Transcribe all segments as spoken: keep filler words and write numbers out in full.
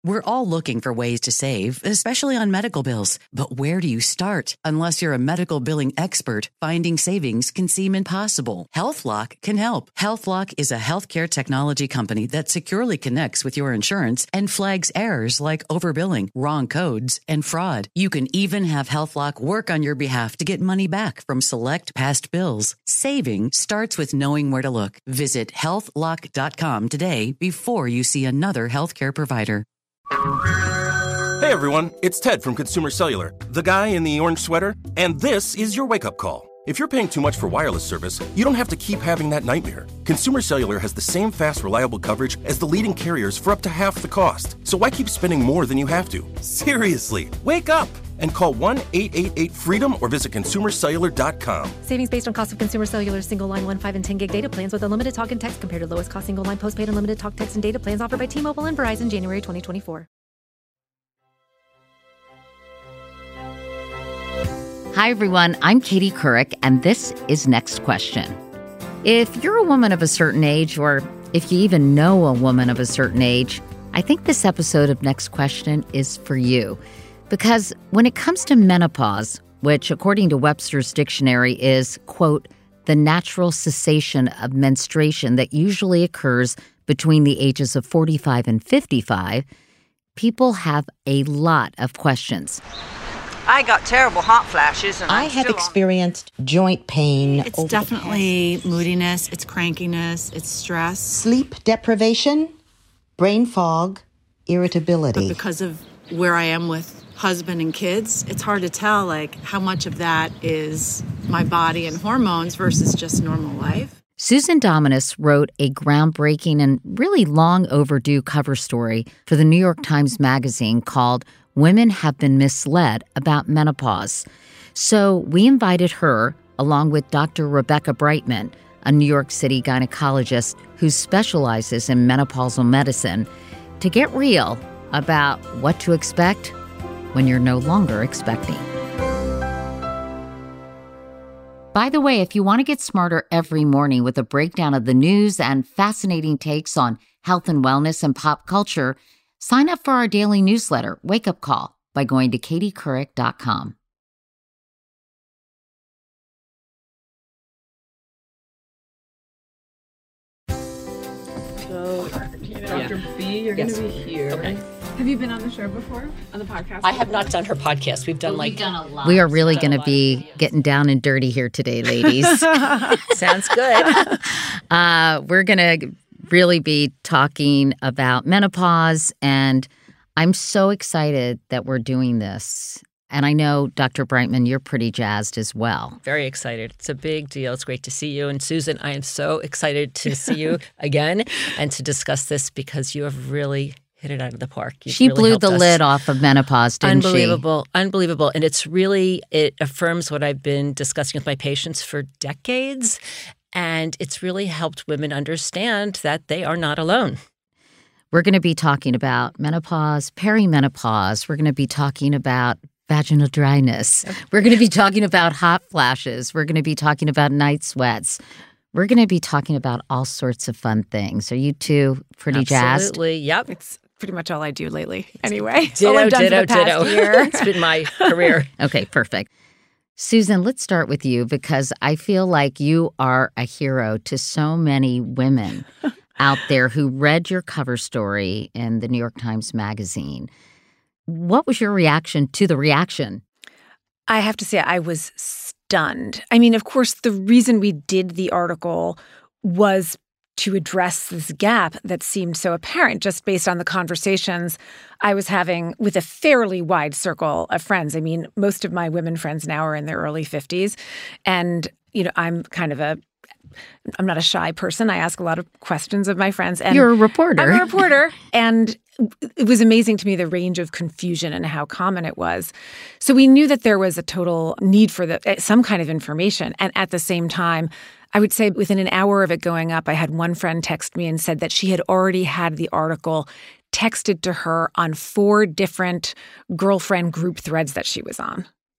We're all looking for ways to save, especially on medical bills. But where do you start? Unless you're a medical billing expert, finding savings can seem impossible. HealthLock can help. HealthLock is a healthcare technology company that securely connects with your insurance and flags errors like overbilling, wrong codes, and fraud. You can even have HealthLock work on your behalf to get money back from select past bills. Saving starts with knowing where to look. Visit health lock dot com today before you see another healthcare provider. Hey everyone, it's Ted from Consumer Cellular, the guy in the orange sweater, and this is your wake-up call. If you're paying too much for wireless service, you don't have to keep having that nightmare. Consumer Cellular has the same fast, reliable coverage as the leading carriers for up to half the cost. So why keep spending more than you have to? Seriously, wake up and call one eight eight eight freedom or visit consumer cellular dot com. Savings based on cost of Consumer Cellular single line one, five, and ten gig data plans with unlimited talk and text compared to lowest cost single line postpaid unlimited talk, text, and data plans offered by T-Mobile and Verizon January twenty twenty-four. Hi, everyone. I'm Katie Couric, and this is Next Question. If you're a woman of a certain age, or if you even know a woman of a certain age, I think this episode of Next Question is for you. Because when it comes to menopause, which according to Webster's dictionary is, quote, the natural cessation of menstruation that usually occurs between the ages of forty-five and fifty-five, people have a lot of questions. I got terrible hot flashes. And I I'm have still experienced on. joint pain. It's definitely moodiness, it's crankiness, it's stress. Sleep deprivation, brain fog, irritability. But because of where I am with husband and kids, it's hard to tell like how much of that is my body and hormones versus just normal life. Susan Dominus wrote a groundbreaking and really long overdue cover story for the New York Times Magazine called Women Have Been Misled About Menopause. So we invited her, along with Doctor Rebecca Brightman, a New York City gynecologist who specializes in menopausal medicine, to get real about what to expect when you're no longer expecting. By the way, if you want to get smarter every morning with a breakdown of the news and fascinating takes on health and wellness and pop culture, sign up for our daily newsletter, Wake Up Call, by going to katie couric dot com. So, Doctor Yeah. B, you're Yes. going to be here. Okay. Have you been on the show before? On the podcast? I have not done her podcast. We've done But like we've done a lot. We are really going to be getting down and dirty here today, ladies. sounds good. uh, we're going to really be talking about menopause, and I'm so excited that we're doing this. And I know, Doctor Brightman, you're pretty jazzed as well. Very excited. It's a big deal. It's great to see you. And Susan, I am so excited to see you again and to discuss this because you have really hit it out of the park. You've she really blew helped the us. lid off of menopause, didn't Unbelievable. she? Unbelievable. And it's really, it affirms what I've been discussing with my patients for decades. And it's really helped women understand that they are not alone. We're going to be talking about menopause, perimenopause. We're going to be talking about vaginal dryness. Okay. We're going to be talking about hot flashes. We're going to be talking about night sweats. We're going to be talking about all sorts of fun things. Are you two pretty Absolutely. jazzed? Absolutely. Yep. It's pretty much all I do lately. Anyway, ditto, all I've done ditto, for the past ditto. year. It's been my career. Okay, perfect. Susan, let's start with you because I feel like you are a hero to so many women out there who read your cover story in the New York Times Magazine. What was your reaction to the reaction? I have to say I was stunned. I mean, of course, the reason we did the article was to address this gap that seemed so apparent just based on the conversations I was having with a fairly wide circle of friends. I mean, most of my women friends now are in their early fifties. And, you know, I'm kind of a I'm not a shy person. I ask a lot of questions of my friends. And You're a reporter. I'm a reporter. And it was amazing to me the range of confusion and how common it was. So we knew that there was a total need for the, some kind of information. And at the same time, I would say within an hour of it going up, I had one friend text me and said that she had already had the article texted to her on four different girlfriend group threads that she was on.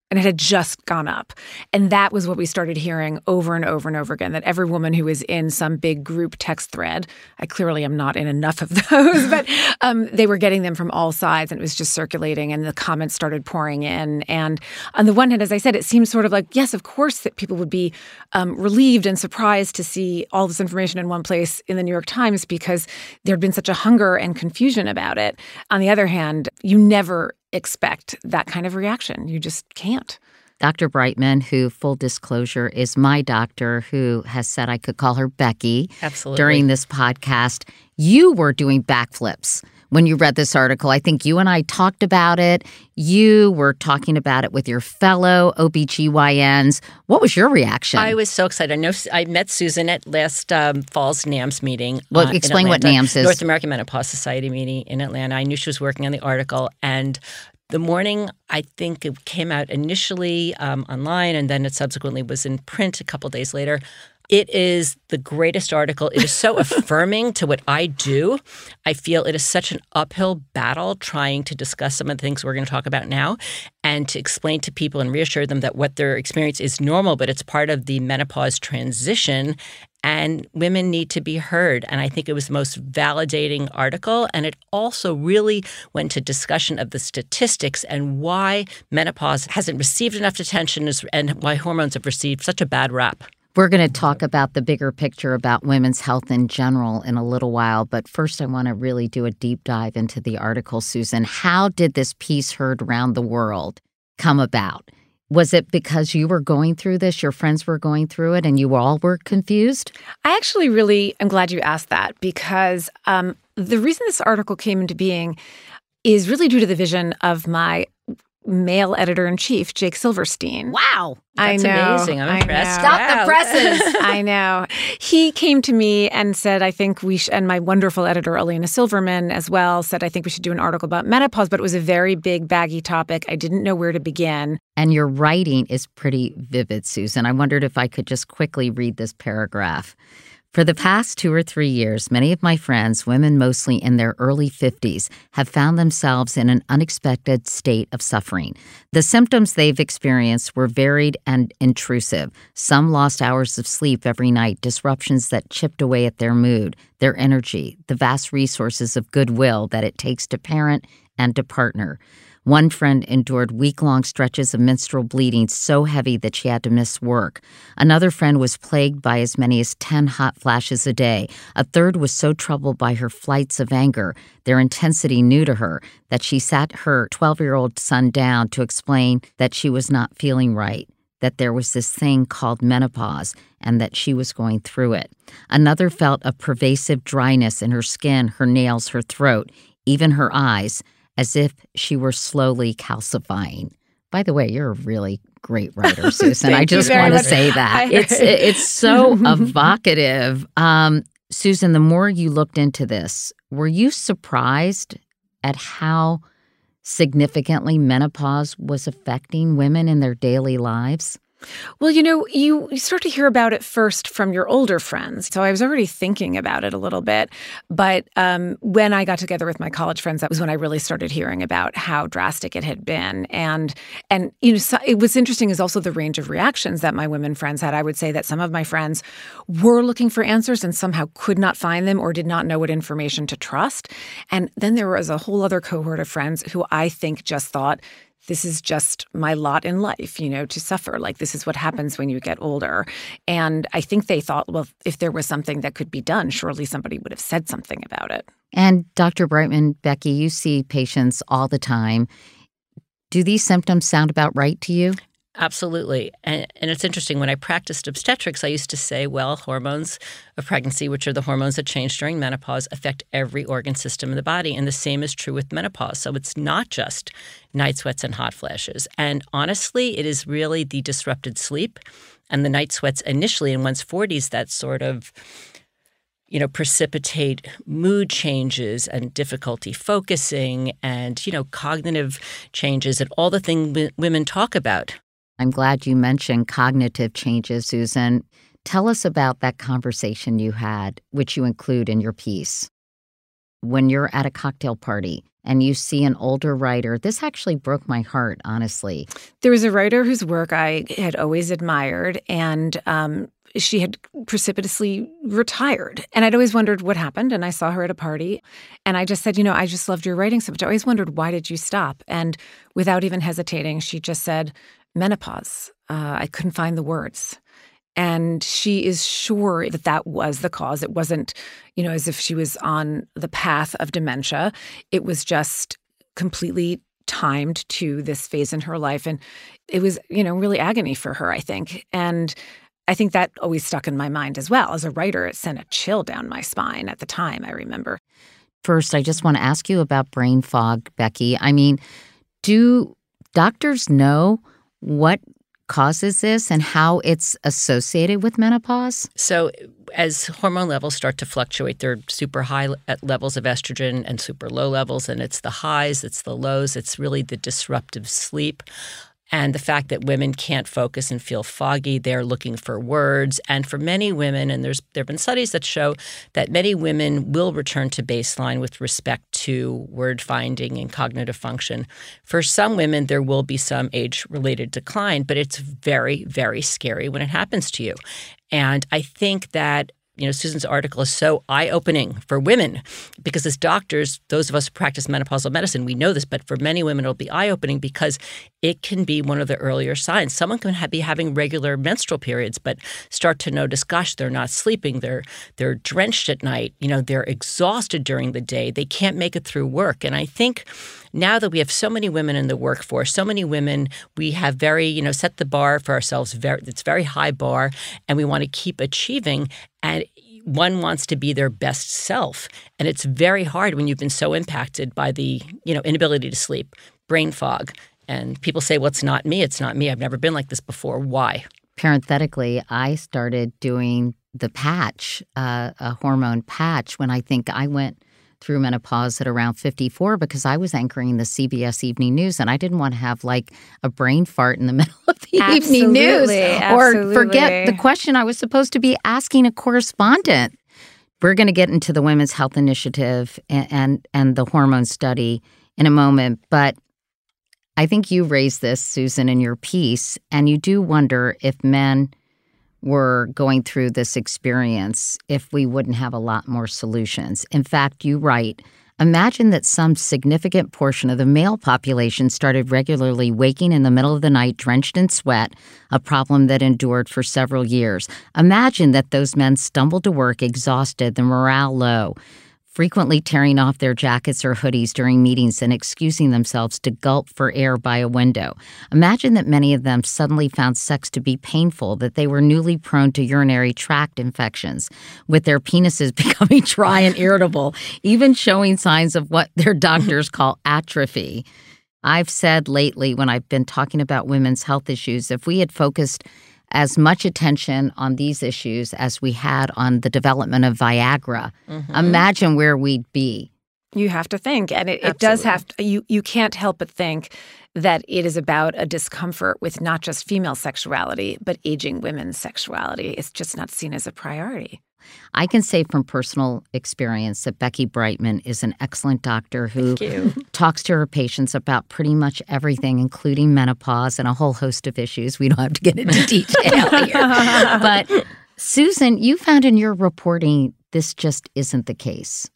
And it had just gone up. And that was what we started hearing over and over and over again, that every woman who was in some big group text thread, I clearly am not in enough of those, but um, they were getting them from all sides, and it was just circulating, and the comments started pouring in. And on the one hand, as I said, it seemed sort of like, yes, of course, that people would be um, relieved and surprised to see all this information in one place in the New York Times because there'd been such a hunger and confusion about it. On the other hand, you never expect that kind of reaction. You just can't. Doctor Brightman, who, full disclosure, is my doctor, who has said I could call her Becky. Absolutely. During this podcast, you were doing backflips when you read this article. I think you and I talked about it. You were talking about it with your fellow O B G Y Ns. What was your reaction? I was so excited. I know I met Susan at last um, fall's NAMS meeting. Well, uh, explain what NAMS is. North American Menopause Society meeting in Atlanta. I knew she was working on the article, and the morning, I think it came out initially um, online, and then it subsequently was in print a couple days later. It is the greatest article. It is so affirming to what I do. I feel it is such an uphill battle trying to discuss some of the things we're going to talk about now and to explain to people and reassure them that what their experience is normal, but it's part of the menopause transition, and women need to be heard. And I think it was the most validating article. And it also really went to discussion of the statistics and why menopause hasn't received enough attention and why hormones have received such a bad rap. We're going to talk about the bigger picture about women's health in general in a little while. But first, I want to really do a deep dive into the article, Susan. How did this piece heard around the world come about? Was it because you were going through this, your friends were going through it, and you all were confused? I actually really am glad you asked that because um, the reason this article came into being is really due to the vision of my male editor-in-chief, Jake Silverstein. Wow. I That's know. amazing. I'm impressed. Stop Wow. the presses. I know. He came to me and said, I think we should, and my wonderful editor, Elena Silverman, as well, said, I think we should do an article about menopause, but it was a very big, baggy topic. I didn't know where to begin. And your writing is pretty vivid, Susan. I wondered if I could just quickly read this paragraph. For the past two or three years, many of my friends, women mostly in their early fifties, have found themselves in an unexpected state of suffering. The symptoms they've experienced were varied and intrusive. Some lost hours of sleep every night, disruptions that chipped away at their mood, their energy, the vast resources of goodwill that it takes to parent and to partner. One friend endured week-long stretches of menstrual bleeding so heavy that she had to miss work. Another friend was plagued by as many as ten hot flashes a day. A third was so troubled by her flights of anger, their intensity new to her, that she sat her twelve-year-old son down to explain that she was not feeling right, that there was this thing called menopause, and that she was going through it. Another felt a pervasive dryness in her skin, her nails, her throat, even her eyes, as if she were slowly calcifying. By the way, you're a really great writer, Susan. I just want to say that. It's it's so evocative. Um, Susan, the more you looked into this, were you surprised at how significantly menopause was affecting women in their daily lives? Well, you know, you, you start to hear about it first from your older friends. So I was already thinking about it a little bit. But um, when I got together with my college friends, that was when I really started hearing about how drastic it had been. And, and you know, so it was interesting is also the range of reactions that my women friends had. I would say that some of my friends were looking for answers and somehow could not find them or did not know what information to trust. And then there was a whole other cohort of friends who I think just thought, this is just my lot in life, you know, to suffer. Like, this is what happens when you get older. And I think they thought, well, if there was something that could be done, surely somebody would have said something about it. And Doctor Brightman, Becky, you see patients all the time. Do these symptoms sound about right to you? Absolutely. And, and it's interesting. When I practiced obstetrics, I used to say, well, hormones of pregnancy, which are the hormones that change during menopause, affect every organ system in the body. And the same is true with menopause. So it's not just night sweats and hot flashes. And honestly, it is really the disrupted sleep and the night sweats initially in one's forties that sort of, you know, precipitate mood changes and difficulty focusing and, you know, cognitive changes and all the things w- women talk about. I'm glad you mentioned cognitive changes, Susan. Tell us about that conversation you had, which you include in your piece. When you're at a cocktail party and you see an older writer. This actually broke my heart, honestly. There was a writer whose work I had always admired, and um, she had precipitously retired. And I'd always wondered what happened, and I saw her at a party, and I just said, you know, I just loved your writing so much. I always wondered, why did you stop? And without even hesitating, she just said, menopause. Uh, I couldn't find the words. And she is sure that that was the cause. It wasn't, you know, as if she was on the path of dementia. It was just completely timed to this phase in her life. And it was, you know, really agony for her, I think. And I think that always stuck in my mind as well. As a writer, it sent a chill down my spine at the time, I remember. First, I just want to ask you about brain fog, Becky. I mean, do doctors know what causes this and how it's associated with menopause? So as hormone levels start to fluctuate, there are super high levels of estrogen and super low levels, and it's the highs, it's the lows, it's really the disruptive sleep. And the fact that women can't focus and feel foggy, they're looking for words. And for many women, and there's there have been studies that show that many women will return to baseline with respect to word finding and cognitive function. For some women, there will be some age-related decline, but it's very, very scary when it happens to you. And I think that you know, Susan's article is so eye-opening for women because as doctors, those of us who practice menopausal medicine, we know this, but for many women, it'll be eye-opening because it can be one of the earlier signs. Someone can have, be having regular menstrual periods, but start to notice, gosh, they're not sleeping. They're they're drenched at night. You know, they're exhausted during the day. They can't make it through work. And I think now that we have so many women in the workforce, so many women, we have very, you know, set the bar for ourselves. Very, it's very high bar, and we want to keep achieving. And one wants to be their best self. And it's very hard when you've been so impacted by the, you know, inability to sleep, brain fog. And people say, well, it's not me. It's not me. I've never been like this before. Why? Parenthetically, I started doing the patch, uh, a hormone patch, when I think I went through menopause at around fifty-four because I was anchoring the C B S Evening News and I didn't want to have like a brain fart in the middle of the Absolutely, evening news absolutely. Or forget the question I was supposed to be asking a correspondent. We're going to get into the Women's Health Initiative and, and, and the hormone study in a moment, but I think you raised this, Susan, in your piece, and you do wonder if men were going through this experience, if we wouldn't have a lot more solutions. In fact, you write, imagine that some significant portion of the male population started regularly waking in the middle of the night drenched in sweat, a problem that endured for several years. Imagine that those men stumbled to work exhausted, the morale low, frequently tearing off their jackets or hoodies during meetings and excusing themselves to gulp for air by a window. Imagine that many of them suddenly found sex to be painful, that they were newly prone to urinary tract infections, with their penises becoming dry and irritable, even showing signs of what their doctors call atrophy. I've said lately when I've been talking about women's health issues, if we had focused as much attention on these issues as we had on the development of Viagra, mm-hmm. imagine where we'd be. You have to think, and it, it does have to, you, you can't help but think that it is about a discomfort with not just female sexuality, but aging women's sexuality. It's just not seen as a priority. I can say from personal experience that Becky Brightman is an excellent doctor who talks to her patients about pretty much everything, including menopause and a whole host of issues. We don't have to get into detail here. But Susan, you found in your reporting this just isn't the case.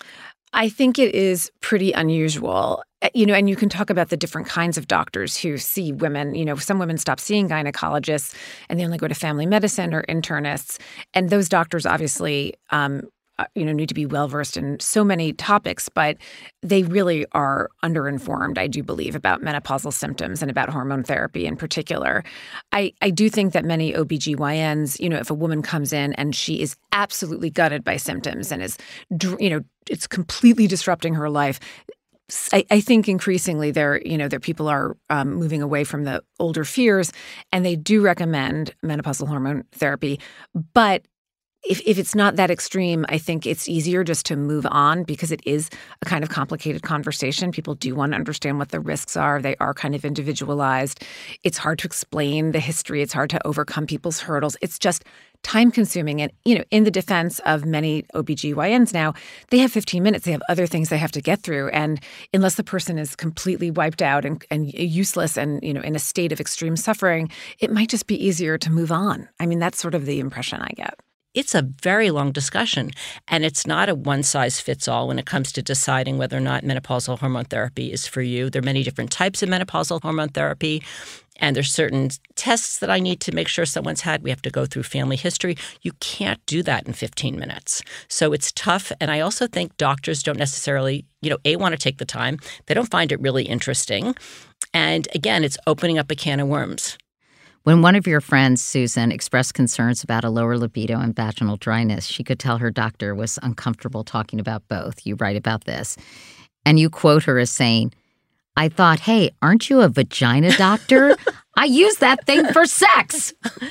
I think it is pretty unusual. You know, and you can talk about the different kinds of doctors who see women. You know, some women stop seeing gynecologists and they only go to family medicine or internists. And those doctors obviously, um, you know, need to be well-versed in so many topics, but they really are underinformed, I do believe, about menopausal symptoms and about hormone therapy in particular. I, I do think that many O B G Y Ns, you know, if a woman comes in and she is absolutely gutted by symptoms and is, you know, it's completely disrupting her life, I, I think increasingly there, you know, there people are um, moving away from the older fears, and they do recommend menopausal hormone therapy. But if, if it's not that extreme, I think it's easier just to move on because it is a kind of complicated conversation. People do want to understand what the risks are. They are kind of individualized. It's hard to explain the history. It's hard to overcome people's hurdles. It's just time-consuming. And, you know, in the defense of many O B G Y Ns now, they have fifteen minutes. They have other things they have to get through. And unless the person is completely wiped out and, and useless and, you know, in a state of extreme suffering, it might just be easier to move on. I mean, that's sort of the impression I get. It's a very long discussion, and it's not a one-size-fits-all when it comes to deciding whether or not menopausal hormone therapy is for you. There are many different types of menopausal hormone therapy, and there's certain tests that I need to make sure someone's had. We have to go through family history. You can't do that in fifteen minutes. So it's tough, and I also think doctors don't necessarily, you know, A, want to take the time. They don't find it really interesting. And again, it's opening up a can of worms. When one of your friends, Susan, expressed concerns about a lower libido and vaginal dryness, she could tell her doctor was uncomfortable talking about both. You write about this. And you quote her as saying, "I thought, hey, aren't you a vagina doctor? I use that thing for sex."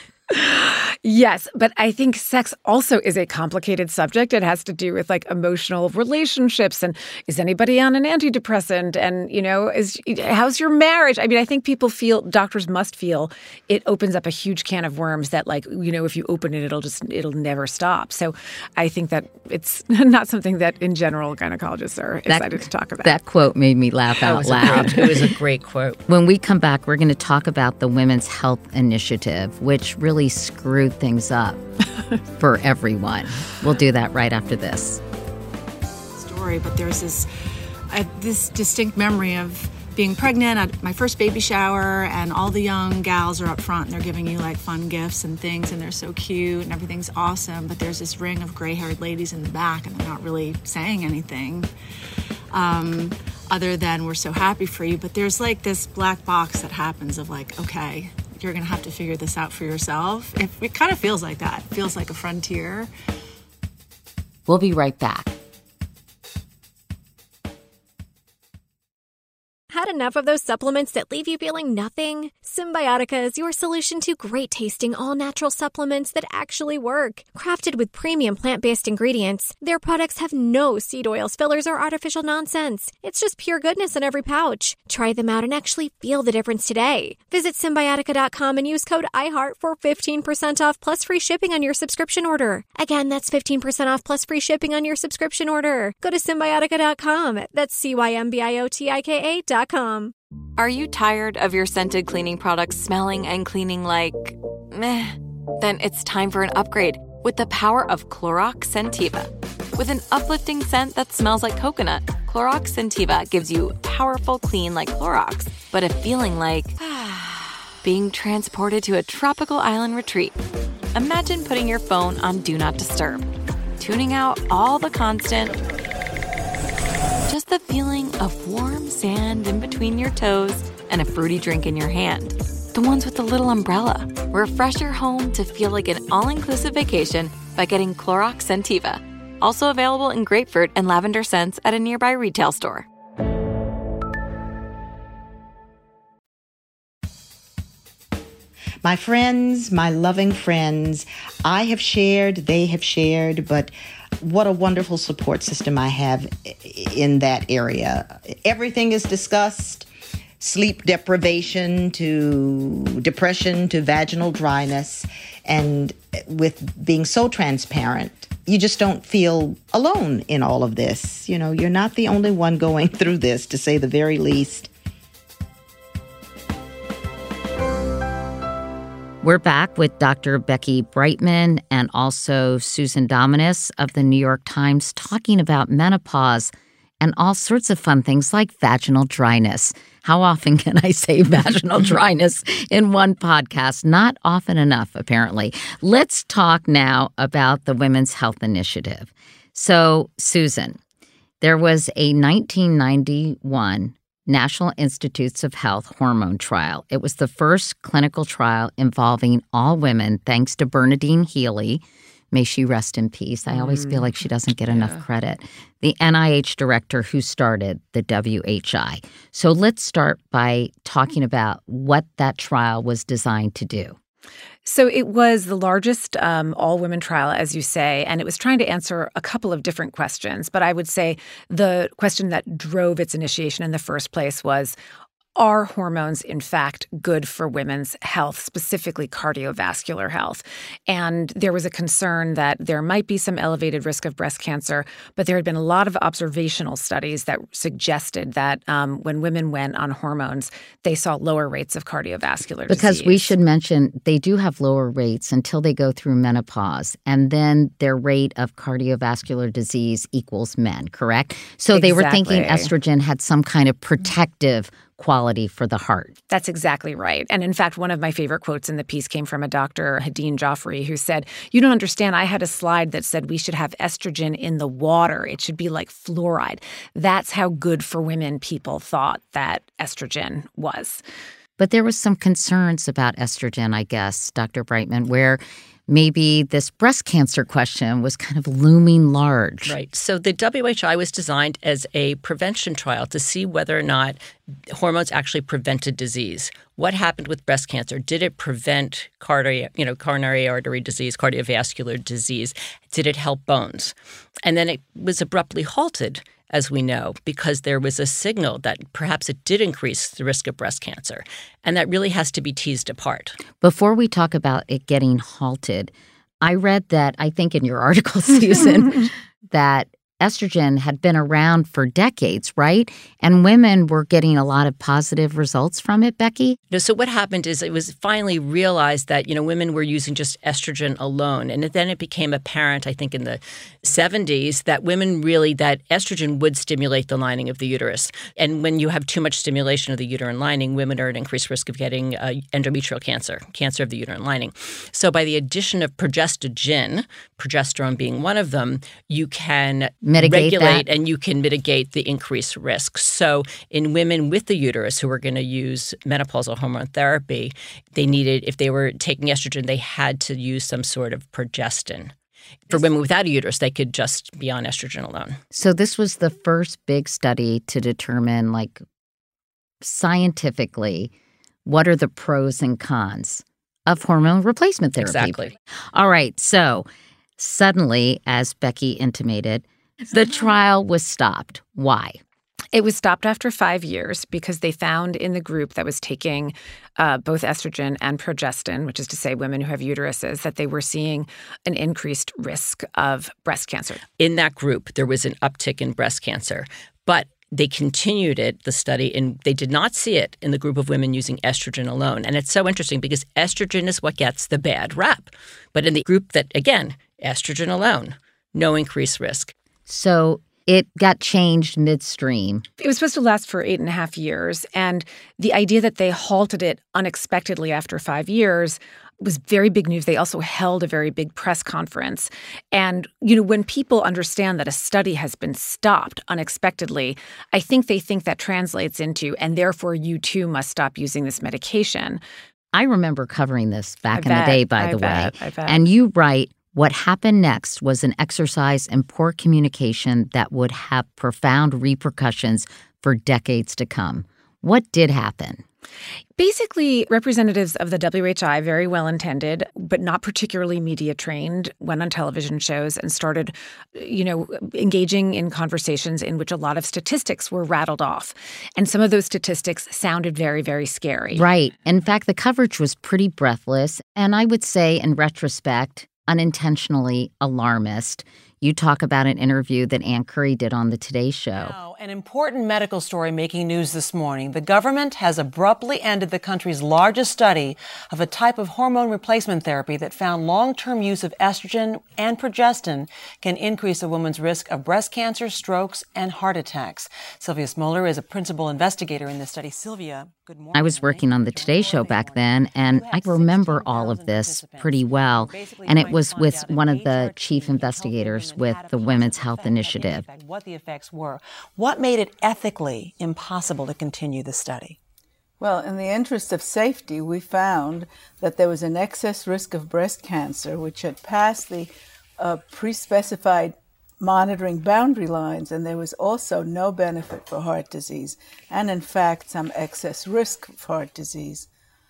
Yes, but I think sex also is a complicated subject. It has to do with like emotional relationships and is anybody on an antidepressant and, you know, is how's your marriage? I mean, I think people feel, doctors must feel it opens up a huge can of worms that like, you know, if you open it, it'll just, it'll never stop. So I think that it's not something that in general gynecologists are that, excited to talk about. That quote made me laugh that out loud. Great, it was a great quote. When we come back, we're going to talk about the Women's Health Initiative, which really screwed things up for everyone. We'll do that right after this. Story, but there's this uh, this distinct memory of being pregnant at my first baby shower, and all the young gals are up front and they're giving you like fun gifts and things, and they're so cute and everything's awesome, but there's this ring of gray-haired ladies in the back and they're not really saying anything um, other than we're so happy for you. But there's like this black box that happens of like, okay, you're going to have to figure this out for yourself. It, it kind of feels like that. It feels like a frontier. We'll be right back. Had enough of those supplements that leave you feeling nothing? Symbiotica is your solution to great-tasting, all-natural supplements that actually work. Crafted with premium plant-based ingredients, their products have no seed oils, fillers, or artificial nonsense. It's just pure goodness in every pouch. Try them out and actually feel the difference today. Visit Symbiotica dot com and use code iHeart for fifteen percent off plus free shipping on your subscription order. Again, that's fifteen percent off plus free shipping on your subscription order. Go to Symbiotica dot com. That's C Y M B I O T I K A dot com. Are you tired of your scented cleaning products smelling and cleaning like meh? Then it's time for an upgrade with the power of Clorox Scentiva. With an uplifting scent that smells like coconut, Clorox Scentiva gives you powerful clean like Clorox, but a feeling like being transported to a tropical island retreat. Imagine putting your phone on Do Not Disturb, tuning out all the constant, just the feeling of warm sand in between your toes and a fruity drink in your hand. The ones with the little umbrella. Refresh your home to feel like an all-inclusive vacation by getting Clorox Scentiva. Also available in grapefruit and lavender scents at a nearby retail store. My friends, my loving friends, I have shared, they have shared, but what a wonderful support system I have in that area. Everything is discussed, sleep deprivation to depression to vaginal dryness. And with being so transparent, you just don't feel alone in all of this. You know, you're not the only one going through this, to say the very least. We're back with Doctor Becky Brightman and also Susan Dominus of the New York Times talking about menopause and all sorts of fun things like vaginal dryness. How often can I say vaginal dryness in one podcast? Not often enough, apparently. Let's talk now about the Women's Health Initiative. So, Susan, there was a nineteen ninety-one National Institutes of Health hormone trial. It was the first clinical trial involving all women, thanks to Bernadine Healy. May she rest in peace. I always feel like she doesn't get yeah. enough credit. The N I H director who started the W H I. So let's start by talking about what that trial was designed to do. So it was the largest um, all-women trial, as you say, and it was trying to answer a couple of different questions. But I would say the question that drove its initiation in the first place was, are hormones, in fact, good for women's health, specifically cardiovascular health? And there was a concern that there might be some elevated risk of breast cancer, but there had been a lot of observational studies that suggested that um, when women went on hormones, they saw lower rates of cardiovascular disease. Because we should mention they do have lower rates until they go through menopause, and then their rate of cardiovascular disease equals men, correct? So Exactly. They were thinking estrogen had some kind of protective quality for the heart. That's exactly right. And in fact, one of my favorite quotes in the piece came from a doctor, Hadeen Joffrey, who said, you don't understand, I had a slide that said we should have estrogen in the water. It should be like fluoride. That's how good for women people thought that estrogen was. But there was some concerns about estrogen, I guess, Doctor Brightman, where maybe this breast cancer question was kind of looming large. Right. So the W H I was designed as a prevention trial to see whether or not hormones actually prevented disease. What happened with breast cancer? Did it prevent cardi- you know, coronary artery disease, cardiovascular disease? Did it help bones? And then it was abruptly halted, as we know, because there was a signal that perhaps it did increase the risk of breast cancer. And that really has to be teased apart. Before we talk about it getting halted, I read that, I think in your article, Susan, that estrogen had been around for decades, right? And women were getting a lot of positive results from it, Becky? You know, so what happened is it was finally realized that, you know, women were using just estrogen alone. And then it became apparent, I think, in the seventies that women really, that estrogen would stimulate the lining of the uterus. And when you have too much stimulation of the uterine lining, women are at increased risk of getting uh, endometrial cancer, cancer of the uterine lining. So by the addition of progestogen, progesterone being one of them, you can mitigate regulate that. And you can mitigate the increased risk. So in women with the uterus who were going to use menopausal hormone therapy, they needed, if they were taking estrogen, they had to use some sort of progestin. For women without a uterus, they could just be on estrogen alone. So this was the first big study to determine, like, scientifically, what are the pros and cons of hormone replacement therapy. Exactly. All right. So suddenly, as Becky intimated, the trial was stopped. Why? It was stopped after five years because they found in the group that was taking uh, both estrogen and progestin, which is to say women who have uteruses, that they were seeing an increased risk of breast cancer. In that group, there was an uptick in breast cancer, but they continued it, the study, and they did not see it in the group of women using estrogen alone. And it's so interesting because estrogen is what gets the bad rap. But in the group that, again, estrogen alone, no increased risk. So it got changed midstream. It was supposed to last for eight and a half years. And the idea that they halted it unexpectedly after five years was very big news. They also held a very big press conference. And, you know, when people understand that a study has been stopped unexpectedly, I think they think that translates into, and therefore you too must stop using this medication. I remember covering this back I in bet, the day, by I the bet, way. I bet. And you write, what happened next was an exercise in poor communication that would have profound repercussions for decades to come. What did happen? Basically, representatives of the W H I, very well-intended, but not particularly media-trained, went on television shows and started, you know, engaging in conversations in which a lot of statistics were rattled off. And some of those statistics sounded very, very scary. Right. In fact, the coverage was pretty breathless, and I would say, in retrospect, unintentionally alarmist. You talk about an interview that Ann Curry did on the Today Show. Now, an important medical story making news this morning. The government has abruptly ended the country's largest study of a type of hormone replacement therapy that found long-term use of estrogen and progestin can increase a woman's risk of breast cancer, strokes, and heart attacks. Sylvia Smoller is a principal investigator in this study. Sylvia, good morning. I was working on the Today Show back then, and I remember all of this pretty well. And it was with one of the chief investigators with the Women's Health Initiative. What the effects were. What made it ethically impossible to continue the study? Well, in the interest of safety, we found that there was an excess risk of breast cancer, which had passed the uh, pre-specified monitoring boundary lines, and there was also no benefit for heart disease, and in fact, some excess risk of heart disease.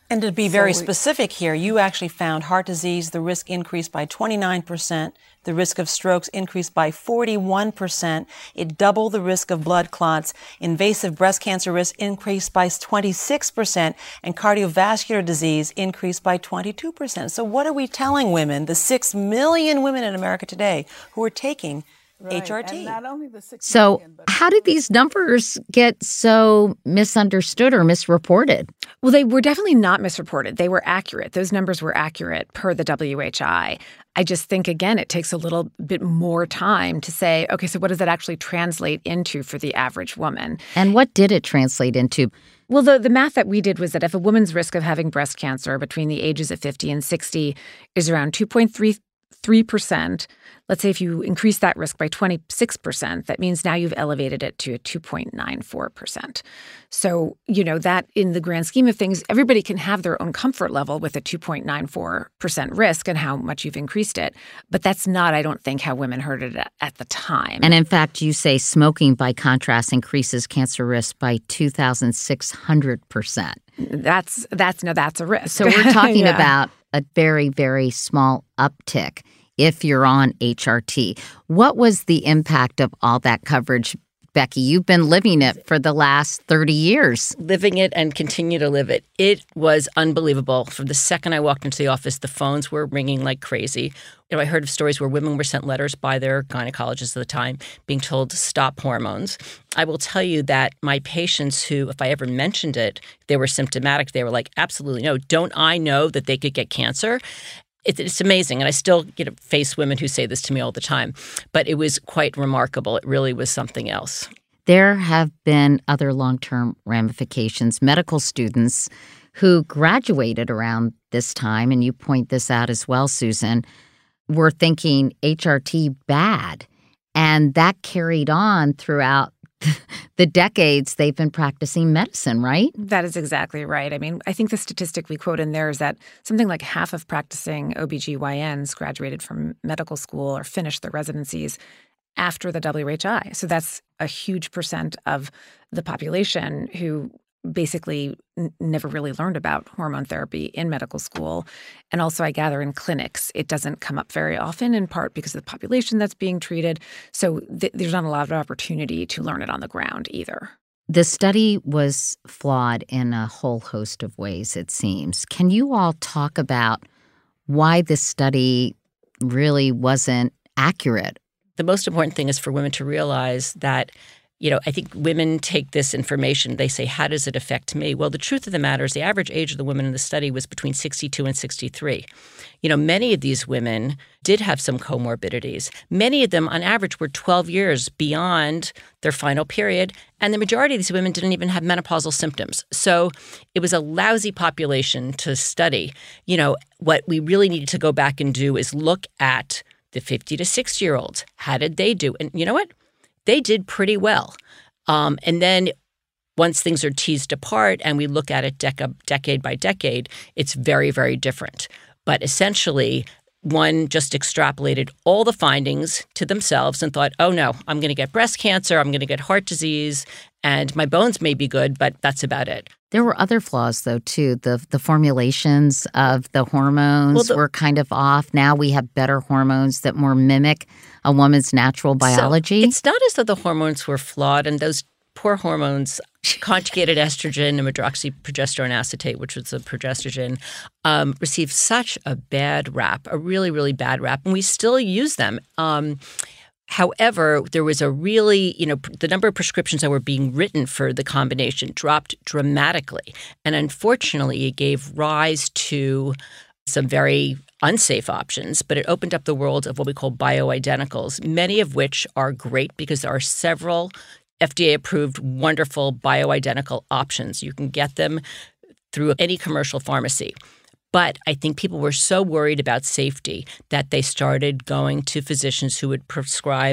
And to be very So we- specific here, you actually found heart disease, the risk increased by twenty-nine percent, the risk of strokes increased by forty-one percent, it doubled the risk of blood clots, invasive breast cancer risk increased by twenty-six percent, and cardiovascular disease increased by twenty-two percent. So what are we telling women, the six million women in America today who are taking Right. H R T? And not only the six So, million, but how did these numbers get so misunderstood or misreported? Well, they were definitely not misreported. They were accurate. Those numbers were accurate per the W H I. I just think, again, it takes a little bit more time to say, okay, so what does that actually translate into for the average woman? And what did it translate into? Well, the, the math that we did was that if a woman's risk of having breast cancer between the ages of fifty and sixty is around two point three three percent, let's say if you increase that risk by twenty-six percent, that means now you've elevated it to a two point nine four percent. So, you know, that in the grand scheme of things, everybody can have their own comfort level with a two point nine four percent risk and how much you've increased it. But that's not, I don't think, how women heard it at, at the time. And in fact, you say smoking, by contrast, increases cancer risk by two thousand six hundred percent. That's, that's, no, that's a risk. So we're talking Yeah. about a very, very small uptick if you're on H R T. What was the impact of all that coverage? Becky, you've been living it for the last thirty years. Living it and continue to live it. It was unbelievable. From the second I walked into the office, the phones were ringing like crazy. You know, I heard of stories where women were sent letters by their gynecologists at the time being told to stop hormones. I will tell you that my patients who, if I ever mentioned it, they were symptomatic, they were like, absolutely no. Don't I know that they could get cancer? It, it's amazing. And I still you know, face women who say this to me all the time. But it was quite remarkable. It really was something else. There have been other long-term ramifications. Medical students who graduated around this time, and you point this out as well, Susan, were thinking H R T bad. And that carried on throughout the decades they've been practicing medicine, right? That is exactly right. I mean, I think the statistic we quote in there is that something like half of practicing O B G Y Ns graduated from medical school or finished their residencies after the W H I. So that's a huge percent of the population who basically n- never really learned about hormone therapy in medical school. And also, I gather, in clinics, it doesn't come up very often, in part because of the population that's being treated. So th- there's not a lot of opportunity to learn it on the ground either. The study was flawed in a whole host of ways, it seems. Can you all talk about why this study really wasn't accurate? The most important thing is for women to realize that, you know, I think women take this information, they say, how does it affect me? Well, the truth of the matter is the average age of the women in the study was between sixty-two and sixty-three. You know, many of these women did have some comorbidities. Many of them, on average, were twelve years beyond their final period, and the majority of these women didn't even have menopausal symptoms. So it was a lousy population to study. You know, what we really needed to go back and do is look at the fifty to sixty-year-olds. How did they do? And you know what? They did pretty well. Um, and then once things are teased apart and we look at it dec- decade by decade, it's very, very different. But essentially, one just extrapolated all the findings to themselves and thought, oh, no, I'm going to get breast cancer, I'm going to get heart disease, and my bones may be good, but that's about it. There were other flaws, though, too. The the formulations of the hormones Well, the- were kind of off. Now we have better hormones that more mimic a woman's natural biology. So it's not as though the hormones were flawed, and those poor hormones, conjugated estrogen and medroxyprogesterone acetate, which was a progestogen, um, received such a bad rap, a really, really bad rap, and we still use them. Um, However, there was a really, you know, the number of prescriptions that were being written for the combination dropped dramatically. And unfortunately, it gave rise to some very unsafe options, but it opened up the world of what we call bioidenticals, many of which are great because there are several F D A-approved wonderful bioidentical options. You can get them through any commercial pharmacy. But I think people were so worried about safety that they started going to physicians who would prescribe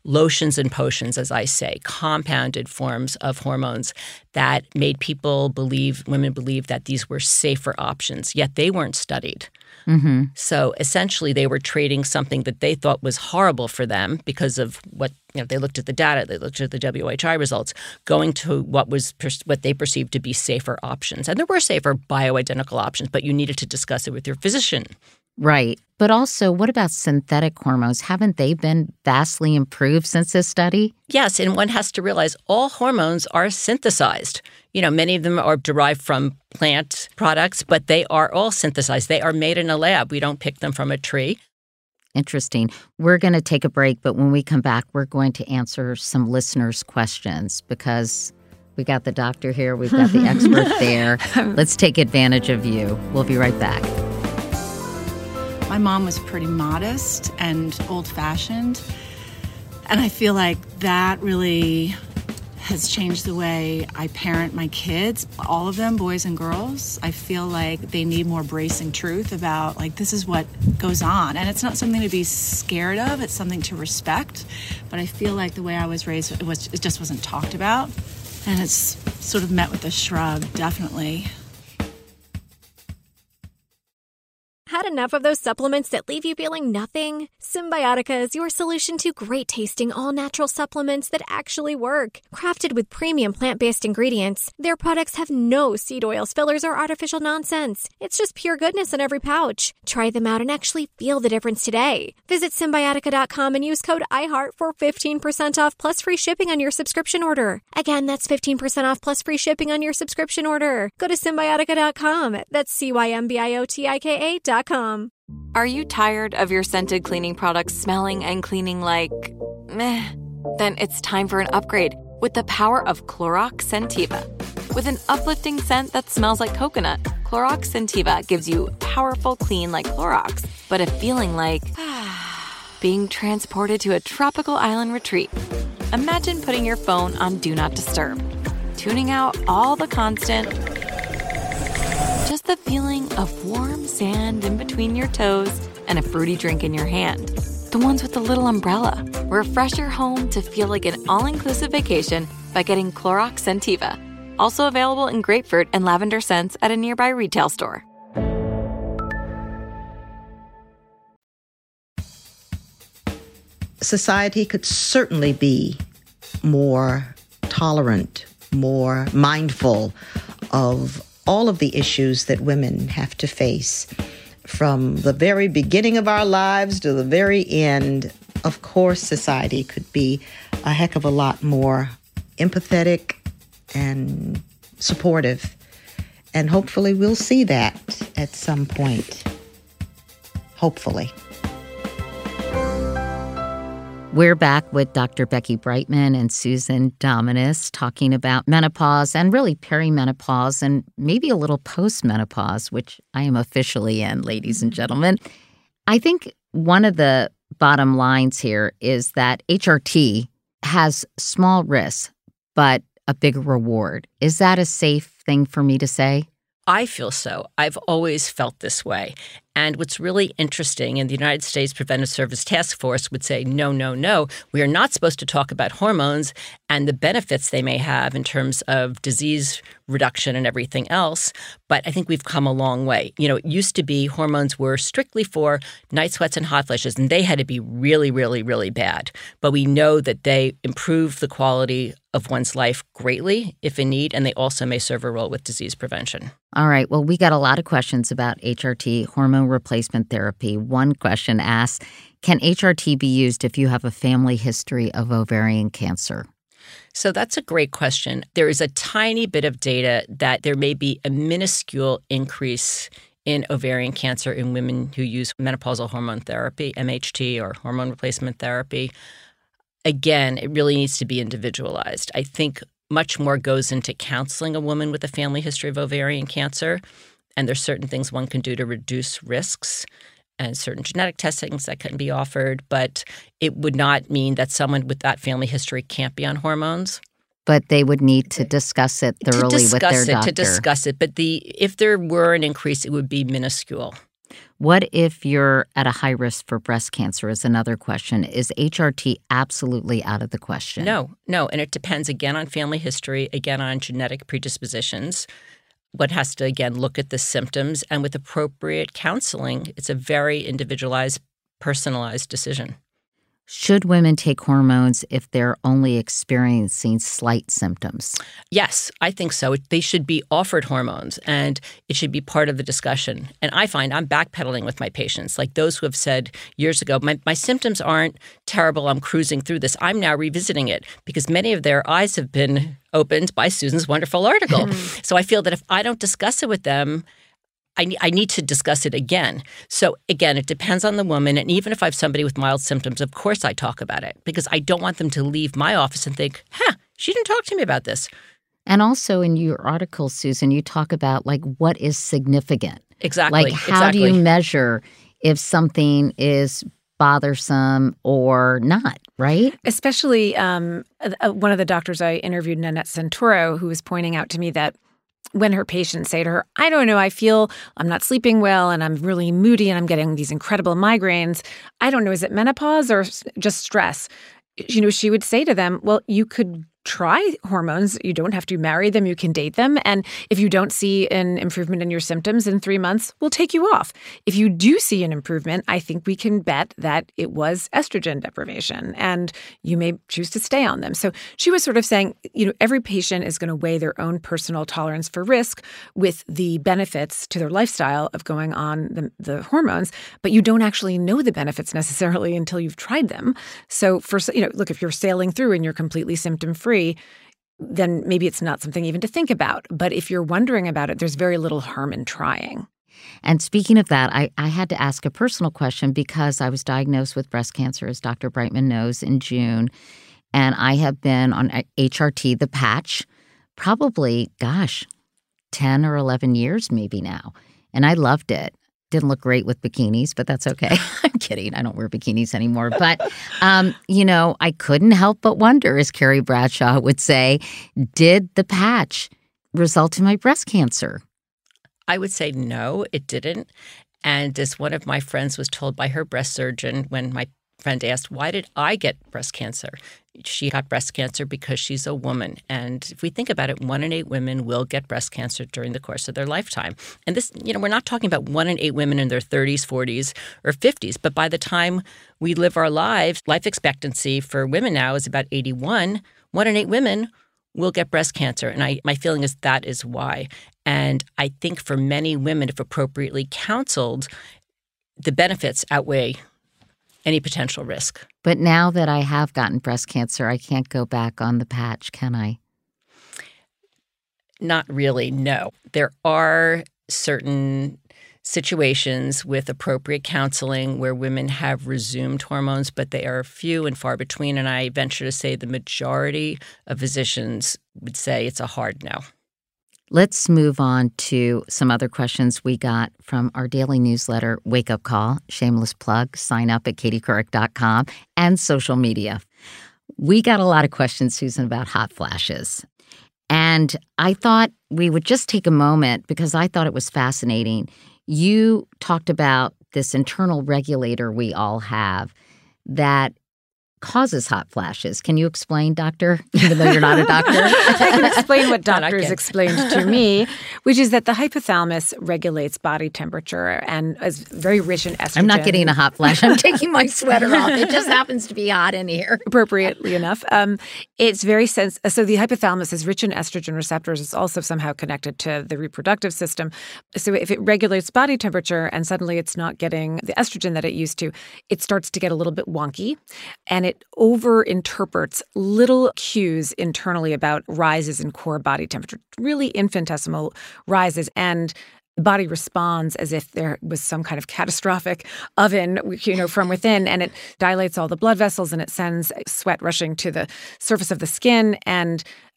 lotions and potions, as I say, compounded forms of hormones that made people believe, women believe that these were safer options, yet they weren't studied. Mm-hmm. So essentially, they were trading something that they thought was horrible for them because of what, you know, they looked at the data, they looked at the W H I results, going to what was what they perceived to be safer options. And there were safer bioidentical options, but you needed to discuss it with your physician. Right. But also, what about synthetic hormones? Haven't they been vastly improved since this study? Yes, and one has to realize all hormones are synthesized. You know, many of them are derived from plant products, but they are all synthesized. They are made in a lab. We don't pick them from a tree. Interesting. We're going to take a break, but when we come back, we're going to answer some listeners' questions because we got the doctor here, we've got the expert there. Let's take advantage of you. We'll be right back. My mom was pretty modest and old-fashioned, and I feel like that really has changed the way I parent my kids, all of them, boys and girls. I feel like they need more bracing truth about, like, this is what goes on. And it's not something to be scared of, it's something to respect. But I feel like the way I was raised, it, was, it just wasn't talked about. And it's sort of met with a shrug, definitely. Had enough of those supplements that leave you feeling nothing? Symbiotica is your solution to great-tasting, all-natural supplements that actually work. Crafted with premium plant-based ingredients, their products have no seed oils, fillers, or artificial nonsense. It's just pure goodness in every pouch. Try them out and actually feel the difference today. Visit Symbiotica dot com and use code iHeart for fifteen percent off plus free shipping on your subscription order. Again, that's fifteen percent off plus free shipping on your subscription order. Go to Symbiotica dot com. That's C Y M B I O T I K A dot com. Are you tired of your scented cleaning products smelling and cleaning like meh? Then it's time for an upgrade with the power of Clorox Scentiva. With an uplifting scent that smells like coconut, Clorox Scentiva gives you powerful clean like Clorox, but a feeling like being transported to a tropical island retreat. Imagine putting your phone on Do Not Disturb, tuning out all the constant, just the feeling of warm sand in between your toes and a fruity drink in your hand. The ones with the little umbrella. Refresh your home to feel like an all-inclusive vacation by getting Clorox Scentiva. Also available in grapefruit and lavender scents at a nearby retail store. Society could certainly be more tolerant, more mindful of all of the issues that women have to face. From the very beginning of our lives to the very end, of course, society could be a heck of a lot more empathetic and supportive. And hopefully we'll see that at some point. Hopefully. We're back with Doctor Becky Brightman and Susan Dominus talking about menopause and really perimenopause and maybe a little postmenopause, which I am officially in, ladies and gentlemen. I think one of the bottom lines here is that H R T has small risks, but a big reward. Is that a safe thing for me to say? I feel so. I've always felt this way. And what's really interesting, and the United States Preventive Service Task Force would say, no, no, no, we are not supposed to talk about hormones and the benefits they may have in terms of disease reduction and everything else. But I think we've come a long way. You know, it used to be hormones were strictly for night sweats and hot flashes, and they had to be really, really, really bad. But we know that they improve the quality of one's life greatly if in need, and they also may serve a role with disease prevention. All right. Well, we got a lot of questions about H R T, hormone replacement therapy. One question asks, can H R T be used if you have a family history of ovarian cancer? So that's a great question. There is a tiny bit of data that there may be a minuscule increase in ovarian cancer in women who use menopausal hormone therapy, M H T, or hormone replacement therapy. Again, it really needs to be individualized. I think much more goes into counseling a woman with a family history of ovarian cancer, and there's certain things one can do to reduce risks and certain genetic testings that can be offered, but it would not mean that someone with that family history can't be on hormones. But they would need to discuss it thoroughly to discuss with their it, doctor. To discuss it, but the if there were an increase, it would be minuscule. What if you're at a high risk for breast cancer is another question. Is H R T absolutely out of the question? No, no. And it depends, again, on family history, again, on genetic predispositions. One has to, again, look at the symptoms. And with appropriate counseling, it's a very individualized, personalized decision. Should women take hormones if they're only experiencing slight symptoms? Yes, I think so. They should be offered hormones, and it should be part of the discussion. And I find I'm backpedaling with my patients, like those who have said years ago, my, my symptoms aren't terrible, I'm cruising through this. I'm now revisiting it because many of their eyes have been opened by Susan's wonderful article. So I feel that if I don't discuss it with them, I, I need to discuss it again. So again, it depends on the woman. And even if I have somebody with mild symptoms, of course I talk about it because I don't want them to leave my office and think, huh, she didn't talk to me about this. And also in your article, Susan, you talk about like what is significant. Exactly. Like how exactly. do you measure if something is bothersome or not, right? Especially um, one of the doctors I interviewed, Nanette Santoro, who was pointing out to me that when her patients say to her, I don't know, I feel I'm not sleeping well and I'm really moody and I'm getting these incredible migraines. I don't know, is it menopause or just stress? You know, she would say to them, well, you could try hormones. You don't have to marry them. You can date them. And if you don't see an improvement in your symptoms in three months, we'll take you off. If you do see an improvement, I think we can bet that it was estrogen deprivation and you may choose to stay on them. So she was sort of saying, you know, every patient is going to weigh their own personal tolerance for risk with the benefits to their lifestyle of going on the, the hormones, but you don't actually know the benefits necessarily until you've tried them. So for, you know, look, if you're sailing through and you're completely symptom-free, then maybe it's not something even to think about. But if you're wondering about it, there's very little harm in trying. And speaking of that, I, I had to ask a personal question because I was diagnosed with breast cancer, as Doctor Brightman knows, in June. And I have been on H R T, the patch, probably, gosh, ten or eleven years maybe now. And I loved it. Didn't look great with bikinis, but that's okay. I'm kidding. I don't wear bikinis anymore. But, um, you know, I couldn't help but wonder, as Carrie Bradshaw would say, did the patch result in my breast cancer? I would say no, it didn't. And as one of my friends was told by her breast surgeon when my friend asked, why did I get breast cancer? She got breast cancer because she's a woman. And if we think about it, one in eight women will get breast cancer during the course of their lifetime. And this, you know, we're not talking about one in eight women in their thirties, forties, or fifties. But by the time we live our lives, life expectancy for women now is about eighty-one. One in eight women will get breast cancer. And I, my feeling is that is why. And I think for many women, if appropriately counseled, the benefits outweigh any potential risk. But now that I have gotten breast cancer, I can't go back on the patch, can I? Not really, no. There are certain situations with appropriate counseling where women have resumed hormones, but they are few and far between. And I venture to say the majority of physicians would say it's a hard no. Let's move on to some other questions we got from our daily newsletter, Wake Up Call, shameless plug, sign up at katie couric dot com, and social media. We got a lot of questions, Susan, about hot flashes. And I thought we would just take a moment because I thought it was fascinating. You talked about this internal regulator we all have that causes hot flashes. Can you explain, doctor, even though you're not a doctor? I can explain what doctors explained to me, which is that the hypothalamus regulates body temperature and is very rich in estrogen. I'm not getting a hot flash. I'm taking my sweater off. It just happens to be hot in here. Appropriately enough. Um, it's very sens- So the hypothalamus is rich in estrogen receptors. It's also somehow connected to the reproductive system. So if it regulates body temperature and suddenly it's not getting the estrogen that it used to, it starts to get a little bit wonky and it over-interprets little cues internally about rises in core body temperature, really infinitesimal rises, and the body responds as if there was some kind of catastrophic oven, you know, from within, and it dilates all the blood vessels and it sends sweat rushing to the surface of the skin, and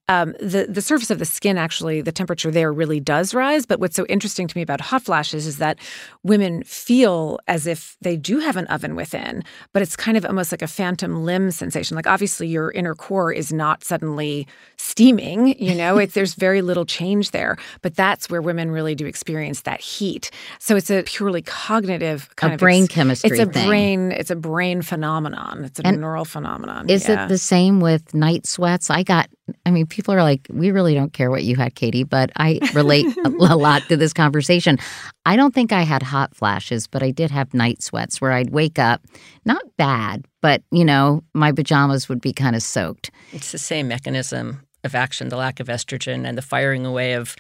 um, the, the surface of the skin, actually, the temperature there really does rise. But what's so interesting to me about hot flashes is that women feel as if they do have an oven within, but it's kind of almost like a phantom limb sensation. Like, obviously, your inner core is not suddenly steaming, you know, it's, there's very little change there. But that's where women really do experience that heat. So it's a purely cognitive kind a of brain it's, chemistry It's a thing. brain. It's a brain phenomenon. It's a and neural phenomenon. Is yeah. it the same with night sweats? I got. I mean, people are like, we really don't care what you had, Katie, but I relate a lot to this conversation. I don't think I had hot flashes, but I did have night sweats where I'd wake up, not bad, but, you know, my pajamas would be kind of soaked. It's the same mechanism of action, the lack of estrogen and the firing away of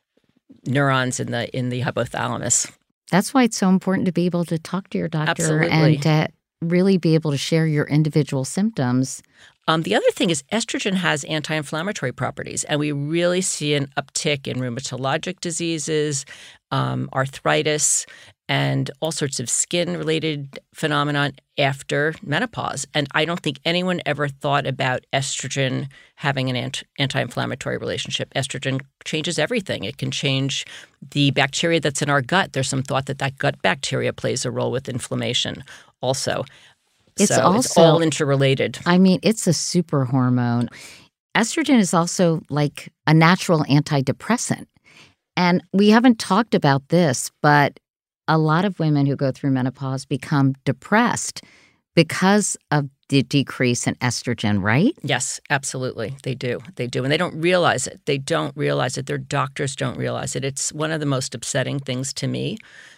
neurons in the in the hypothalamus. That's why it's so important to be able to talk to your doctor Absolutely. and to really be able to share your individual symptoms. Um, the other thing is estrogen has anti-inflammatory properties, and we really see an uptick in rheumatologic diseases, um, arthritis, and all sorts of skin-related phenomenon after menopause. And I don't think anyone ever thought about estrogen having an ant- anti-inflammatory relationship. Estrogen changes everything. It can change the bacteria that's in our gut. There's some thought that that gut bacteria plays a role with inflammation also. It's so also it's all interrelated. I mean, it's a super hormone. Estrogen is also like a natural antidepressant. And we haven't talked about this, but a lot of women who go through menopause become depressed because of the decrease in estrogen, right? Yes, absolutely. They do. They do. And they don't realize it. They don't realize it. Their doctors don't realize it. It's one of the most upsetting things to me.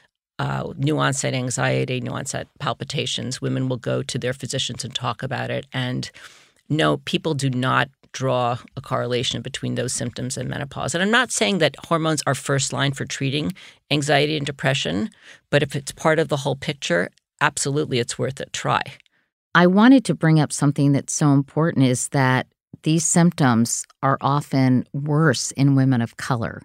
Uh, new onset anxiety, new onset palpitations. Women will go to their physicians and talk about it. And no, people do not draw a correlation between those symptoms and menopause. And I'm not saying that hormones are first line for treating anxiety and depression, but if it's part of the whole picture, absolutely it's worth a try. I wanted to bring up something that's so important is that these symptoms are often worse in women of color.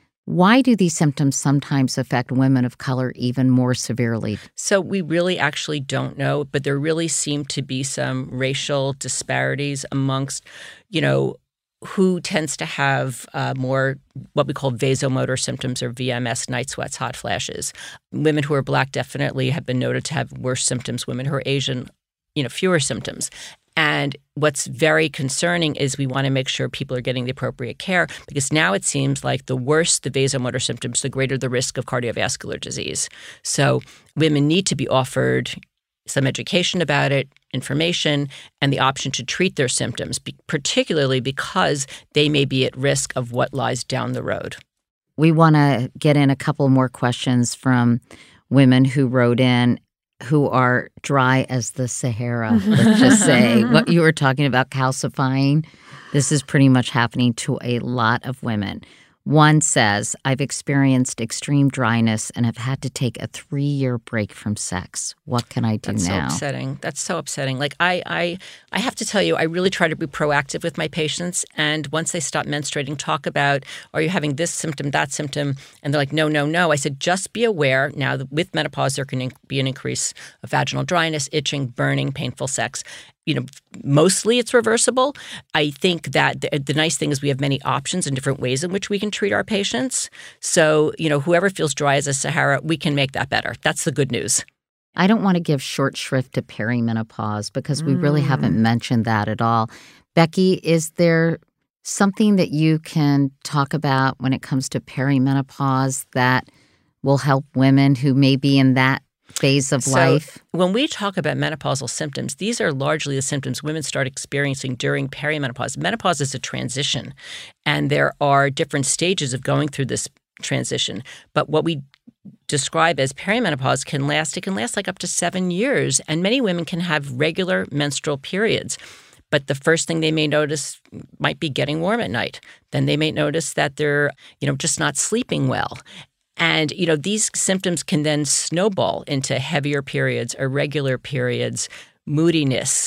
Why do these symptoms sometimes affect women of color even more severely? So we really actually don't know, but there really seem to be some racial disparities amongst, you know, who tends to have uh, more what we call vasomotor symptoms or V M S, night sweats, hot flashes. Women who are Black definitely have been noted to have worse symptoms. Women who are Asian, you know, fewer symptoms. And what's very concerning is we want to make sure people are getting the appropriate care because now it seems like the worse the vasomotor symptoms, the greater the risk of cardiovascular disease. So women need to be offered some education about it, information, and the option to treat their symptoms, particularly because they may be at risk of what lies down the road. We want to get in a couple more questions from women who wrote in who are dry as the Sahara, let's just say. What you were talking about calcifying, this is pretty much happening to a lot of women. One says, I've experienced extreme dryness and have had to take a three-year break from sex. What can I do That's now? That's so upsetting. That's so upsetting. Like, I, I, I have to tell you, I really try to be proactive with my patients. And once they stop menstruating, talk about, are you having this symptom, that symptom? And they're like, no, no, no. I said, just be aware. Now, with menopause, there can be an increase of vaginal dryness, itching, burning, painful sex. You know, mostly it's reversible. I think that the, the nice thing is we have many options and different ways in which we can treat our patients. So, you know, whoever feels dry as a Sahara, we can make that better. That's the good news. I don't want to give short shrift to perimenopause because we mm. really haven't mentioned that at all. Becky, is there something that you can talk about when it comes to perimenopause that will help women who may be in that phase of so life? When we talk about menopausal symptoms, these are largely the symptoms women start experiencing during perimenopause. Menopause is a transition, and there are different stages of going through this transition. But what we describe as perimenopause can last, it can last like up to seven years, and many women can have regular menstrual periods. But the first thing they may notice might be getting warm at night. Then they may notice that they're, you know, just not sleeping well. And, you know, these symptoms can then snowball into heavier periods, irregular periods, moodiness,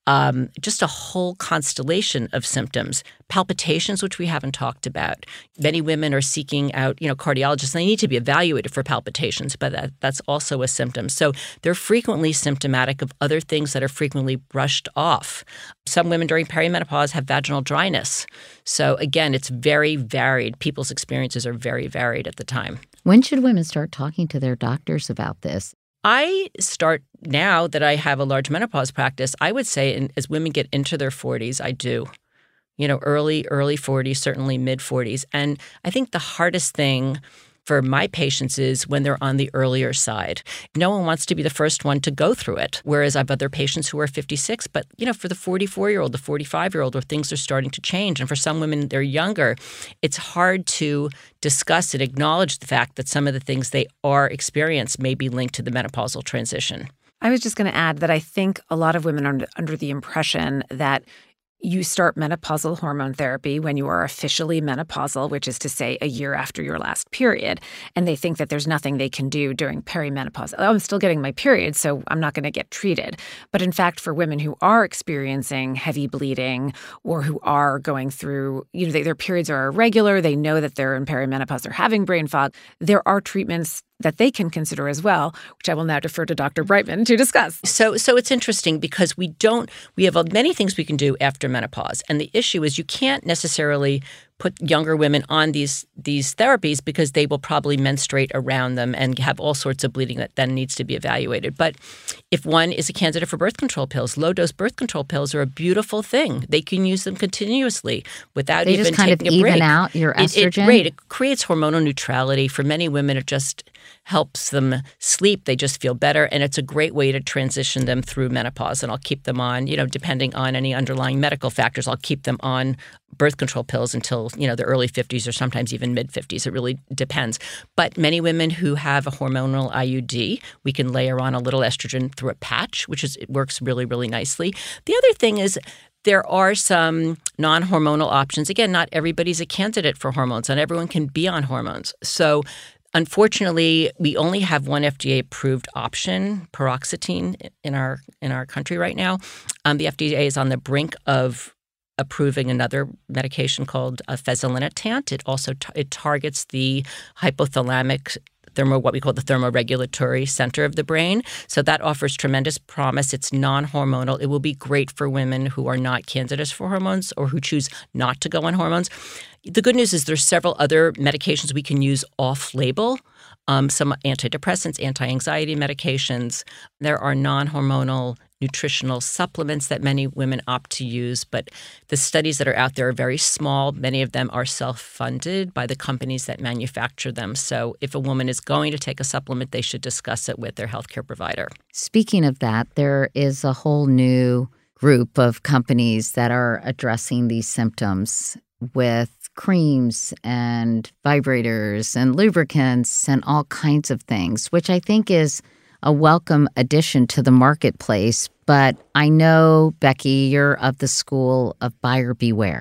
um, just a whole constellation of symptoms. Palpitations, which we haven't talked about. Many women are seeking out, you know, cardiologists, and they need to be evaluated for palpitations, but that, that's also a symptom. So they're frequently symptomatic of other things that are frequently brushed off. Some women during perimenopause have vaginal dryness. So again, it's very varied. People's experiences are very varied at the time. When should women start talking to their doctors about this? I start now that I have a large menopause practice, I would say in, as women get into their forties, I do. You know, early, early forties, certainly mid forties. And I think the hardest thing for my patients is when they're on the earlier side. No one wants to be the first one to go through it, whereas I have other patients who are fifty-six. But, you know, for the forty-four-year-old, the forty-five-year-old, where things are starting to change, and for some women, they're younger, it's hard to discuss and acknowledge the fact that some of the things they are experiencing may be linked to the menopausal transition. I was just going to add that I think a lot of women are under the impression that you start menopausal hormone therapy when you are officially menopausal, which is to say a year after your last period. And they think that there's nothing they can do during perimenopause. Oh, I'm still getting my period, so I'm not going to get treated. But in fact, for women who are experiencing heavy bleeding or who are going through, you know, they, their periods are irregular, they know that they're in perimenopause, they're having brain fog, there are treatments that they can consider as well, which I will now defer to Doctor Brightman to discuss. So so it's interesting because we don't, we have many things we can do after menopause. And the issue is you can't necessarily put younger women on these these therapies because they will probably menstruate around them and have all sorts of bleeding that then needs to be evaluated. But if one is a candidate for birth control pills, low-dose birth control pills are a beautiful thing. They can use them continuously without they even just kind taking of a break. Even out your estrogen? It, it, right. It creates hormonal neutrality. For many women, it just helps them sleep. They just feel better. And it's a great way to transition them through menopause. And I'll keep them on, you know, depending on any underlying medical factors, I'll keep them on birth control pills until, you know, the early fifties or sometimes even mid-fifties. It really depends. But many women who have a hormonal I U D, we can layer on a little estrogen through a patch, which is it works really, really nicely. The other thing is there are some non-hormonal options. Again, not everybody's a candidate for hormones. Not everyone can be on hormones. So unfortunately, we only have one F D A-approved option, paroxetine, in our in our country right now. Um, the F D A is on the brink of approving another medication called uh, fezolinetant. It also t- it targets the hypothalamic thermo, what we call the thermoregulatory center of the brain. So that offers tremendous promise. It's non-hormonal. It will be great for women who are not candidates for hormones or who choose not to go on hormones. The good news is there's several other medications we can use off-label. Um, some antidepressants, anti-anxiety medications. There are non-hormonal nutritional supplements that many women opt to use, but the studies that are out there are very small. Many of them are self-funded by the companies that manufacture them. So if a woman is going to take a supplement, they should discuss it with their healthcare provider. Speaking of that, there is a whole new group of companies that are addressing these symptoms with creams and vibrators and lubricants and all kinds of things, which I think is a welcome addition to the marketplace. But I know, Becky, you're of the school of buyer beware.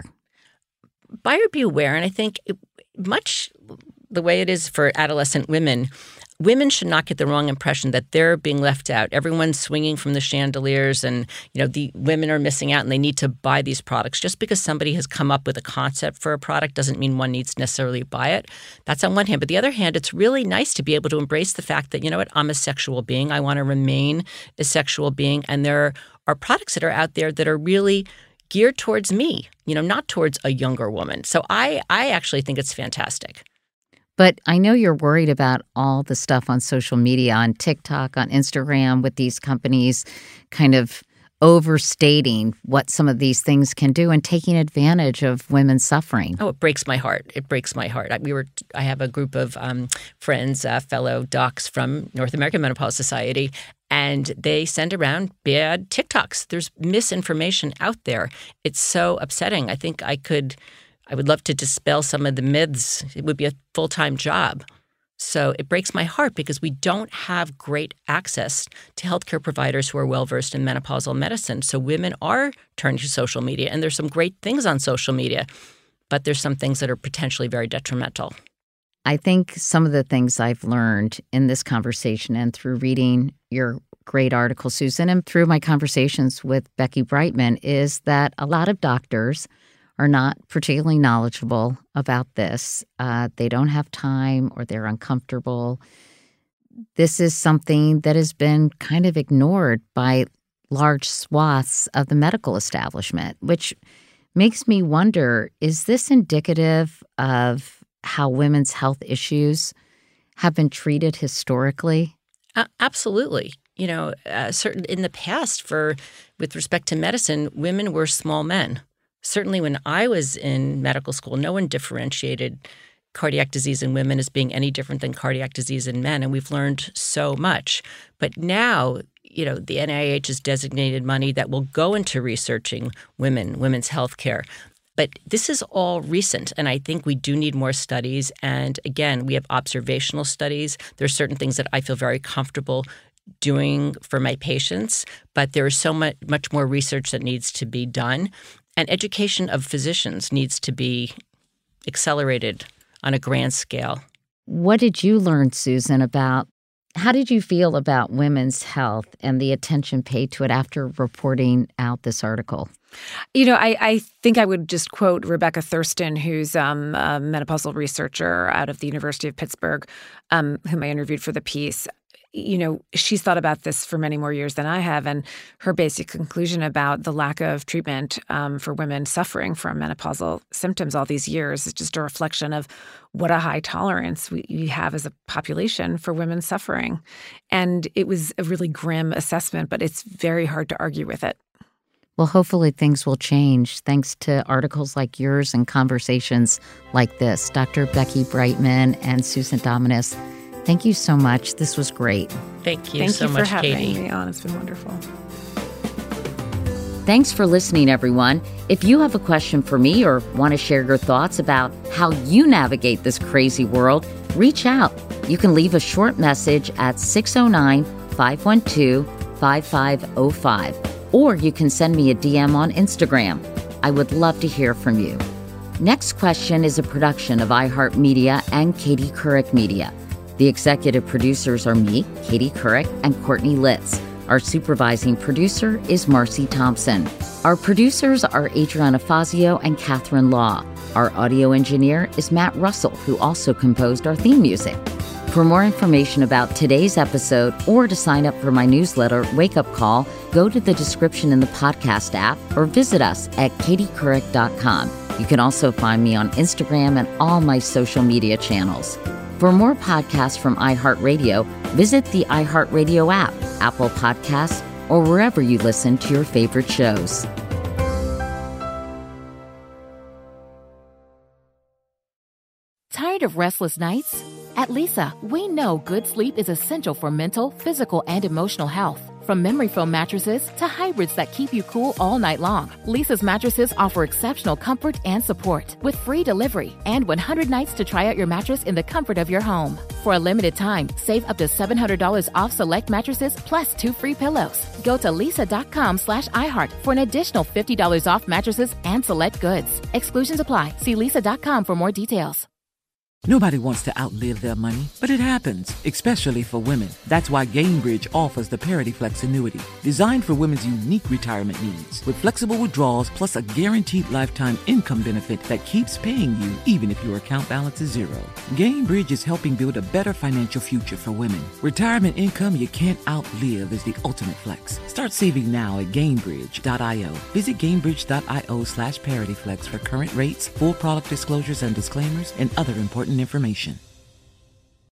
Buyer beware, and I think it, much the way it is for adolescent women, women should not get the wrong impression that they're being left out. Everyone's swinging from the chandeliers and, you know, the women are missing out and they need to buy these products. Just because somebody has come up with a concept for a product doesn't mean one needs to necessarily buy it. That's on one hand. But the other hand, it's really nice to be able to embrace the fact that, you know what, I'm a sexual being. I want to remain a sexual being. And there are products that are out there that are really geared towards me, you know, not towards a younger woman. So I, I actually think it's fantastic. But I know you're worried about all the stuff on social media, on TikTok, on Instagram, with these companies kind of overstating what some of these things can do and taking advantage of women's suffering. Oh, it breaks my heart. It breaks my heart. I, we were. I have a group of um, friends, uh, fellow docs from North American Menopause Society, and they send around bad TikToks. There's misinformation out there. It's so upsetting. I think I could... I would love to dispel some of the myths. It would be a full-time job. So it breaks my heart because we don't have great access to healthcare providers who are well-versed in menopausal medicine. So women are turning to social media, and there's some great things on social media, but there's some things that are potentially very detrimental. I think some of the things I've learned in this conversation and through reading your great article, Susan, and through my conversations with Becky Brightman, is that a lot of doctors are not particularly knowledgeable about this. Uh, they don't have time or they're uncomfortable. This is something that has been kind of ignored by large swaths of the medical establishment, which makes me wonder, is this indicative of how women's health issues have been treated historically? Uh, absolutely. You know, uh, certain in the past, for with respect to medicine, women were small men. Certainly when I was in medical school, no one differentiated cardiac disease in women as being any different than cardiac disease in men, and we've learned so much. But now, you know, the N I H has designated money that will go into researching women, women's health care. But this is all recent, and I think we do need more studies. And again, we have observational studies. There are certain things that I feel very comfortable doing for my patients, but there is so much, much more research that needs to be done. And education of physicians needs to be accelerated on a grand scale. What did you learn, Susan, about how did you feel about women's health and the attention paid to it after reporting out this article? You know, I, I think I would just quote Rebecca Thurston, who's um, a menopausal researcher out of the University of Pittsburgh, um, whom I interviewed for the piece. You know, she's thought about this for many more years than I have, and her basic conclusion about the lack of treatment um, for women suffering from menopausal symptoms all these years is just a reflection of what a high tolerance we, we have as a population for women suffering. And it was a really grim assessment, but it's very hard to argue with it. Well, hopefully things will change thanks to articles like yours and conversations like this. Doctor Becky Brightman and Susan Dominus, thank you so much. This was great. Thank you Thank so you much, for Katie. having me on. It's been wonderful. Thanks for listening, everyone. If you have a question for me or want to share your thoughts about how you navigate this crazy world, reach out. You can leave a short message at six oh nine, five one two, five five oh five. Or you can send me a D M on Instagram. I would love to hear from you. Next Question is a production of iHeartMedia and Katie Couric Media. The executive producers are me, Katie Couric, and Courtney Litz. Our supervising producer is Marcy Thompson. Our producers are Adriana Fazio and Catherine Law. Our audio engineer is Matt Russell, who also composed our theme music. For more information about today's episode or to sign up for my newsletter, Wake Up Call, go to the description in the podcast app or visit us at katie couric dot com. You can also find me on Instagram and all my social media channels. For more podcasts from iHeartRadio, visit the iHeartRadio app, Apple Podcasts, or wherever you listen to your favorite shows. Tired of restless nights? At Leesa, we know good sleep is essential for mental, physical, and emotional health. From memory foam mattresses to hybrids that keep you cool all night long, Leesa's mattresses offer exceptional comfort and support with free delivery and one hundred nights to try out your mattress in the comfort of your home. For a limited time, save up to seven hundred dollars off select mattresses plus two free pillows. Go to leesa.com slash iHeart for an additional fifty dollars off mattresses and select goods. Exclusions apply. See leesa dot com for more details. Nobody wants to outlive their money, but it happens, especially for women. That's why Gainbridge offers the Parity Flex annuity, designed for women's unique retirement needs. With flexible withdrawals plus a guaranteed lifetime income benefit that keeps paying you even if your account balance is zero. Gainbridge is helping build a better financial future for women. Retirement income you can't outlive is the ultimate flex. Start saving now at Gainbridge dot io. Visit Gainbridge.io slash ParityFlex for current rates, full product disclosures and disclaimers, and other important information.